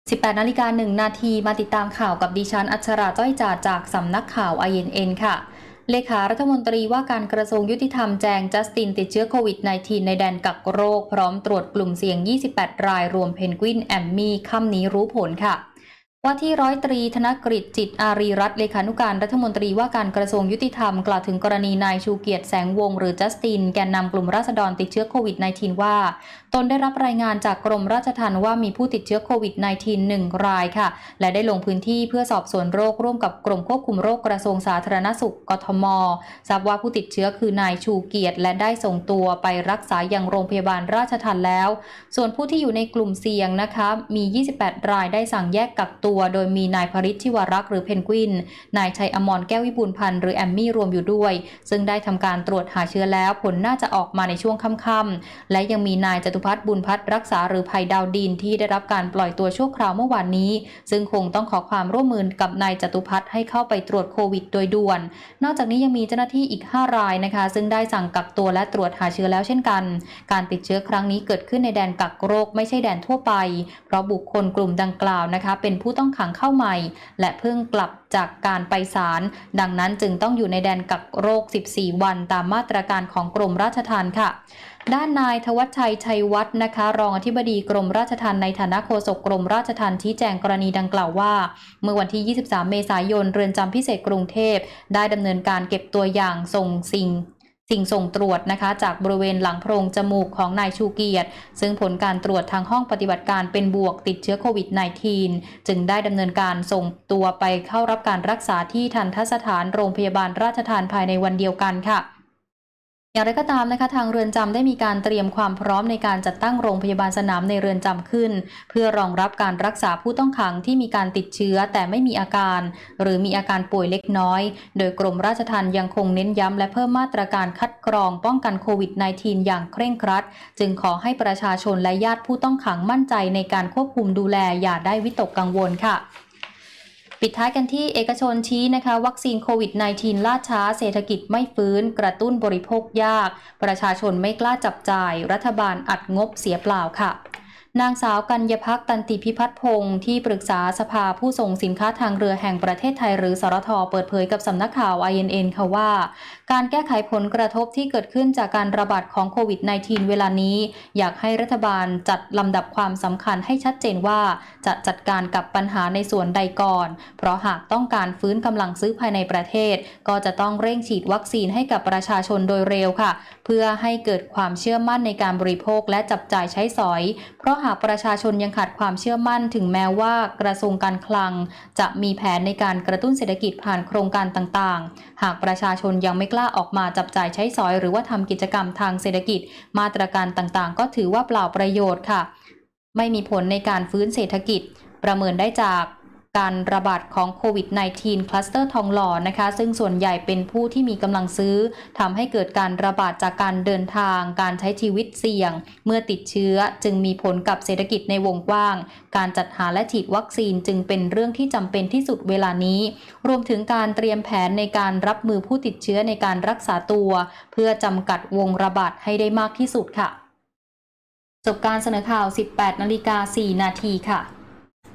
18:01 น.มาติดตามข่าวกับดิฉันอัชราจ้อยจ่าจากสำนักข่าว INN ค่ะเลขารัฐมนตรีว่าการกระทรวงยุติธรรมแจงจัสตินติดเชื้อโควิด -19 ในแดนกักโรคพร้อมตรวจกลุ่มเสี่ยง 28 รายรวมเพนกวินแอมมี่ค่ำนี้รู้ผลค่ะว่าที่ร้อยตรีธนกฤษจิตอารีรัตน์เลขานุการรัฐมนตรีว่าการกระทรวงยุติธรรมกล่าวถึงกรณีนายชูเกียรติแสงวงศ์หรือจัสตินแกนนำกลุ่มราษฎรติดเชื้อโควิด -19 ว่าตนได้รับรายงานจากกรมราชทัณฑ์ว่ามีผู้ติดเชื้อโควิด -19 1 รายค่ะและได้ลงพื้นที่เพื่อสอบสวนโรคร่วมกับกรมควบคุมโรคกระทรวงสาธารณสุขกทมทราบว่าผู้ติดเชื้อคือนายชูเกียรติและได้ส่งตัวไปรักษายังโรงพยาบาลราชทัณฑ์แล้วส่วนผู้ที่อยู่ในกลุ่มเสี่ยงนะคะมี28 รายได้สั่งแยกกักตัวโดยมีนายพริชชิวรักษ์หรือเพนกวินนายชัยอมรแก้ววิบูลย์พันธ์หรือแอมมี่รวมอยู่ด้วยซึ่งได้ทำการตรวจหาเชื้อแล้วผลน่าจะออกมาในช่วงค่ำๆและยังมีนายจตุพัฒน์บุญพัฒน์รักษาหรือภัยดาวดินที่ได้รับการปล่อยตัวชั่วคราวเมื่อวานนี้ซึ่งคงต้องขอความร่วมมือกับนายจตุพัฒน์ให้เข้าไปตรวจโควิดโดยด่วนนอกจากนี้ยังมีเจ้าหน้าที่อีก5 รายนะคะซึ่งได้สั่งกักตัวและตรวจหาเชื้อแล้วเช่นกันการติดเชื้อครั้งนี้เกิดขึ้นในแดนกักโรคไม่ใช่แดนทั่วไปเพราะบุคคลกลุ่มดังกล่าวนะคะเป็นผู้ต้องขังเข้าใหม่และเพิ่งกลับจากการไปศาลดังนั้นจึงต้องอยู่ในแดนกักโรค14 วันตามมาตรการของกรมราชทัณฑ์ค่ะด้านนายธวัชชัยชัยวัฒน์นะคะรองอธิบดีกรมราชทัณฑ์ในฐานะโฆษกกรมราชทัณฑ์ชี้แจงกรณีดังกล่าวว่าเมื่อวันที่23 เมษายนเรือนจำพิเศษกรุงเทพได้ดำเนินการเก็บตัวอย่างสิ่งส่งตรวจนะคะจากบริเวณหลังโพรงจมูกของนายชูเกียรติซึ่งผลการตรวจทางห้องปฏิบัติการเป็นบวกติดเชื้อโควิด -19 จึงได้ดำเนินการส่งตัวไปเข้ารับการรักษาที่ทันตสถานโรงพยาบาลราชทัณฑ์ภายในวันเดียวกันค่ะอย่างไรก็ตามนะคะทางเรือนจำได้มีการเตรียมความพร้อมในการจัดตั้งโรงพยาบาลสนามในเรือนจำขึ้นเพื่อรองรับการรักษาผู้ต้องขังที่มีการติดเชื้อแต่ไม่มีอาการหรือมีอาการป่วยเล็กน้อยโดยกรมราชทัณฑ์ยังคงเน้นย้ำและเพิ่มมาตรการคัดกรองป้องกันโควิด -19 อย่างเคร่งครัดจึงขอให้ประชาชนและญาติผู้ต้องขังมั่นใจในการควบคุมดูแลอย่าได้วิตกกังวลค่ะปิดท้ายกันที่เอกชนชี้นะคะวัคซีนโควิด -19 ล่าช้าเศรษฐกิจไม่ฟื้นกระตุ้นบริโภคยากประชาชนไม่กล้าจับจ่ายรัฐบาลอัดงบเสียเปล่าค่ะนางสาวกัญญพักตันติพิพัฒน์พงศ์ที่ปรึกษาสภาผู้ส่งสินค้าทางเรือแห่งประเทศไทยหรือสรท.เปิดเผยกับสำนักข่าว INN ค่ะว่าการแก้ไขผลกระทบที่เกิดขึ้นจากการระบาดของโควิด -19 เวลานี้อยากให้รัฐบาลจัดลำดับความสำคัญให้ชัดเจนว่าจะจัดการกับปัญหาในส่วนใดก่อนเพราะหากต้องการฟื้นกำลังซื้อภายในประเทศก็จะต้องเร่งฉีดวัคซีนให้กับประชาชนโดยเร็วค่ะเพื่อให้เกิดความเชื่อมั่นในการบริโภคและจับจ่ายใช้สอยเพราะหากประชาชนยังขาดความเชื่อมั่นถึงแม้ว่ากระทรวงการคลังจะมีแผนในการกระตุ้นเศรษฐกิจผ่านโครงการต่างๆหากประชาชนยังไม่กล้าออกมาจับจ่ายใช้สอยหรือว่าทำกิจกรรมทางเศรษฐกิจมาตรการต่างๆก็ถือว่าเปล่าประโยชน์ค่ะไม่มีผลในการฟื้นเศรษฐกิจประเมินได้จากการระบาดของโควิด -19 คลัสเตอร์ทองหล่อนะคะซึ่งส่วนใหญ่เป็นผู้ที่มีกำลังซื้อทำให้เกิดการระบาดจากการเดินทางการใช้ชีวิตเสี่ยงเมื่อติดเชื้อจึงมีผลกับเศรษฐกิจในวงกว้างการจัดหาและฉีดวัคซีนจึงเป็นเรื่องที่จำเป็นที่สุดเวลานี้รวมถึงการเตรียมแผนในการรับมือผู้ติดเชื้อในการรักษาตัวเพื่อจำกัดวงระบาดให้ได้มากที่สุดค่ะจบการเสนอข่าว 18:04 น.ค่ะ